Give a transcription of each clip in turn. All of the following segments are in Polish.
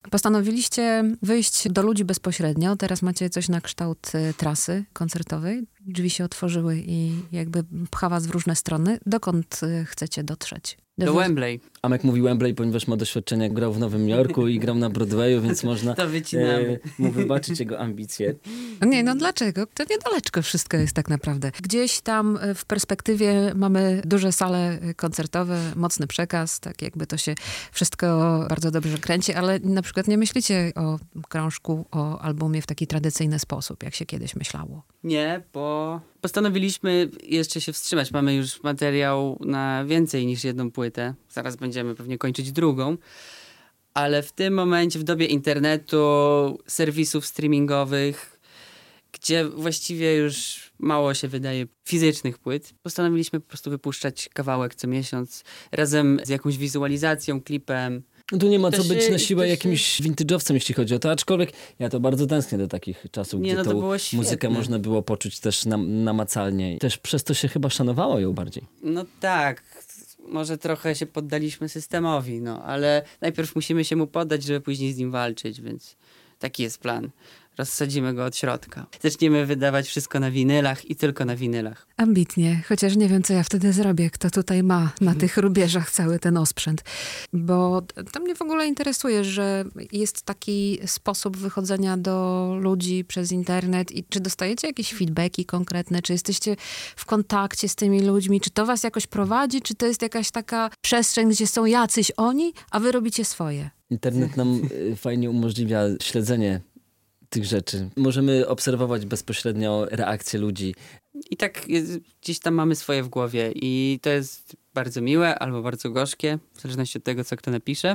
Postanowiliście wyjść do ludzi bezpośrednio. Teraz macie coś na kształt trasy koncertowej. Drzwi się otworzyły i jakby pcha was w różne strony. Dokąd chcecie dotrzeć? Do Wembley. Amek mówi Wembley, ponieważ ma doświadczenia, jak grał w Nowym Jorku i grał na Broadwayu, więc można To wycinamy. mu wybaczyć jego ambicje. Nie, no dlaczego? To niedaleczko wszystko jest tak naprawdę. Gdzieś tam w perspektywie mamy duże sale koncertowe, mocny przekaz, tak jakby to się wszystko bardzo dobrze kręci, ale na przykład nie myślicie o krążku, o albumie w taki tradycyjny sposób, jak się kiedyś myślało. Nie, bo postanowiliśmy jeszcze się wstrzymać. Mamy już materiał na więcej niż jedną płytę. Zaraz będziemy pewnie kończyć drugą. Ale w tym momencie, w dobie internetu, serwisów streamingowych, gdzie właściwie już mało się wydaje fizycznych płyt, postanowiliśmy po prostu wypuszczać kawałek co miesiąc razem z jakąś wizualizacją, klipem. No tu nie ma co być na siłę jakimś vintage'owcem, jeśli chodzi o to, aczkolwiek ja to bardzo tęsknię do takich czasów, gdzie tą muzykę można było poczuć też namacalnie. Też przez to się chyba szanowało ją bardziej. No tak, może trochę się poddaliśmy systemowi, no ale najpierw musimy się mu poddać, żeby później z nim walczyć, więc taki jest plan. Rozsadzimy go od środka. Zaczniemy wydawać wszystko na winylach i tylko na winylach. Ambitnie, chociaż nie wiem, co ja wtedy zrobię, kto tutaj ma na tych rubieżach cały ten osprzęt. Bo to mnie w ogóle interesuje, że jest taki sposób wychodzenia do ludzi przez internet i czy dostajecie jakieś feedbacki konkretne, czy jesteście w kontakcie z tymi ludźmi, czy to was jakoś prowadzi, czy to jest jakaś taka przestrzeń, gdzie są jacyś oni, a wy robicie swoje? Internet nam fajnie umożliwia śledzenie tych rzeczy. Możemy obserwować bezpośrednio reakcje ludzi. I tak gdzieś tam mamy swoje w głowie i to jest bardzo miłe albo bardzo gorzkie, w zależności od tego, co kto napisze.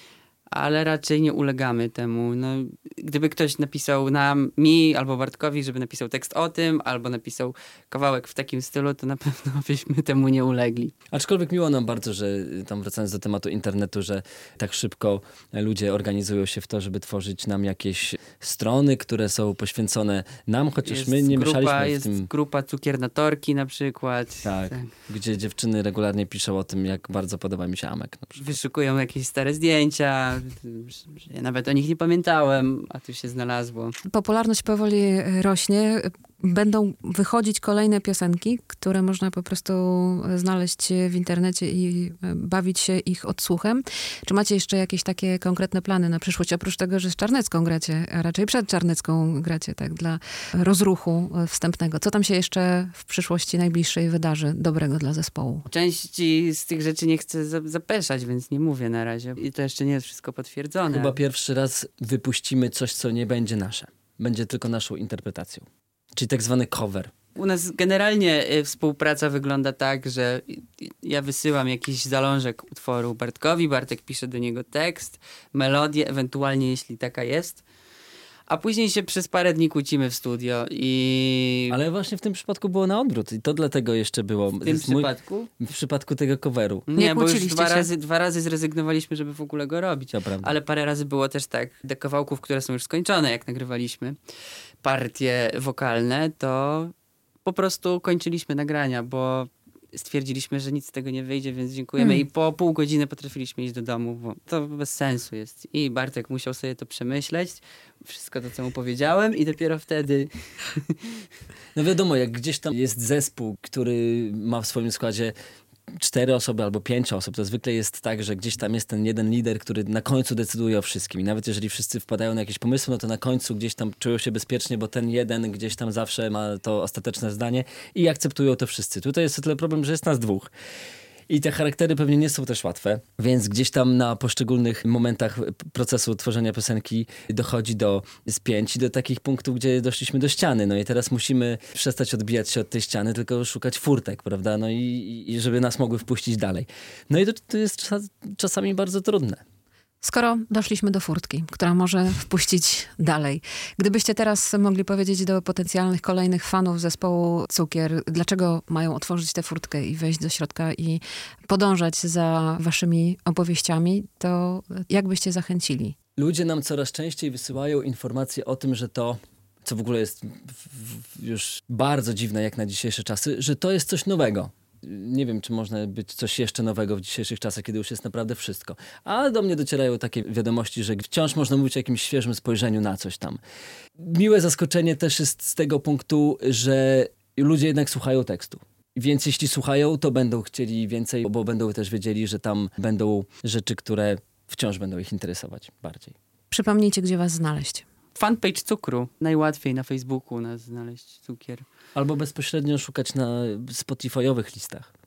Ale raczej nie ulegamy temu. No, gdyby ktoś napisał mi albo Bartkowi, żeby napisał tekst o tym, albo napisał kawałek w takim stylu, to na pewno byśmy temu nie ulegli. Aczkolwiek miło nam bardzo, że tam wracając do tematu internetu, że tak szybko ludzie organizują się w to, żeby tworzyć nam jakieś strony, które są poświęcone nam, chociaż Jest my nie grupa, mieszaliśmy w tym. Jest grupa Cukier na Torki na przykład. Tak, gdzie dziewczyny regularnie piszą o tym, jak bardzo podoba mi się Amek. Na przykład. Wyszukują jakieś stare zdjęcia. Ja nawet o nich nie pamiętałem, a tu się znalazło. Popularność powoli rośnie. Będą wychodzić kolejne piosenki, które można po prostu znaleźć w internecie i bawić się ich odsłuchem. Czy macie jeszcze jakieś takie konkretne plany na przyszłość? Oprócz tego, że z Czarnecką gracie, a raczej przed Czarnecką gracie, tak, dla rozruchu wstępnego. Co tam się jeszcze w przyszłości najbliższej wydarzy dobrego dla zespołu? Części z tych rzeczy nie chcę zapeszać, więc nie mówię na razie. I to jeszcze nie jest wszystko potwierdzone. Chyba pierwszy raz wypuścimy coś, co nie będzie nasze. Będzie tylko naszą interpretacją. Czyli tak zwany cover. U nas generalnie współpraca wygląda tak, że ja wysyłam jakiś zalążek utworu Bartkowi, Bartek pisze do niego tekst, melodię, ewentualnie jeśli taka jest, a później się przez parę dni kłócimy w studio i... Ale właśnie w tym przypadku było na odwrót i to dlatego jeszcze było... W tym przypadku? W przypadku tego coveru. Nie, bo już dwa razy zrezygnowaliśmy, żeby w ogóle go robić. To prawda. Ale parę razy było też tak, do kawałków, które są już skończone, jak nagrywaliśmy partie wokalne, to po prostu kończyliśmy nagrania, bo stwierdziliśmy, że nic z tego nie wyjdzie, więc dziękujemy. I po pół godziny potrafiliśmy iść do domu, bo to bez sensu jest. I Bartek musiał sobie to przemyśleć, wszystko to, co mu powiedziałem i dopiero wtedy... No wiadomo, jak gdzieś tam jest zespół, który ma w swoim składzie 4 osoby albo 5 osób, to zwykle jest tak, że gdzieś tam jest ten jeden lider, który na końcu decyduje o wszystkim. I nawet jeżeli wszyscy wpadają na jakieś pomysły, no to na końcu gdzieś tam czują się bezpiecznie, bo ten jeden gdzieś tam zawsze ma to ostateczne zdanie i akceptują to wszyscy. Tutaj jest o tyle problem, że jest nas dwóch. I te charaktery pewnie nie są też łatwe, więc gdzieś tam na poszczególnych momentach procesu tworzenia piosenki dochodzi do spięć i do takich punktów, gdzie doszliśmy do ściany. No i teraz musimy przestać odbijać się od tej ściany, tylko szukać furtek, prawda? No i żeby nas mogły wpuścić dalej. No i to jest czasami bardzo trudne. Skoro doszliśmy do furtki, która może wpuścić dalej. Gdybyście teraz mogli powiedzieć do potencjalnych kolejnych fanów zespołu Cukier, dlaczego mają otworzyć tę furtkę i wejść do środka i podążać za waszymi opowieściami, to jak byście zachęcili? Ludzie nam coraz częściej wysyłają informacje o tym, że to, co w ogóle jest już bardzo dziwne jak na dzisiejsze czasy, że to jest coś nowego. Nie wiem, czy można być coś jeszcze nowego w dzisiejszych czasach, kiedy już jest naprawdę wszystko. Ale do mnie docierają takie wiadomości, że wciąż można mówić o jakimś świeżym spojrzeniu na coś tam. Miłe zaskoczenie też jest z tego punktu, że ludzie jednak słuchają tekstu. Więc jeśli słuchają, to będą chcieli więcej, bo będą też wiedzieli, że tam będą rzeczy, które wciąż będą ich interesować bardziej. Przypomnijcie, gdzie was znaleźć. Fanpage cukru. Najłatwiej na Facebooku nas znaleźć cukier. Albo bezpośrednio szukać na Spotify'owych listach.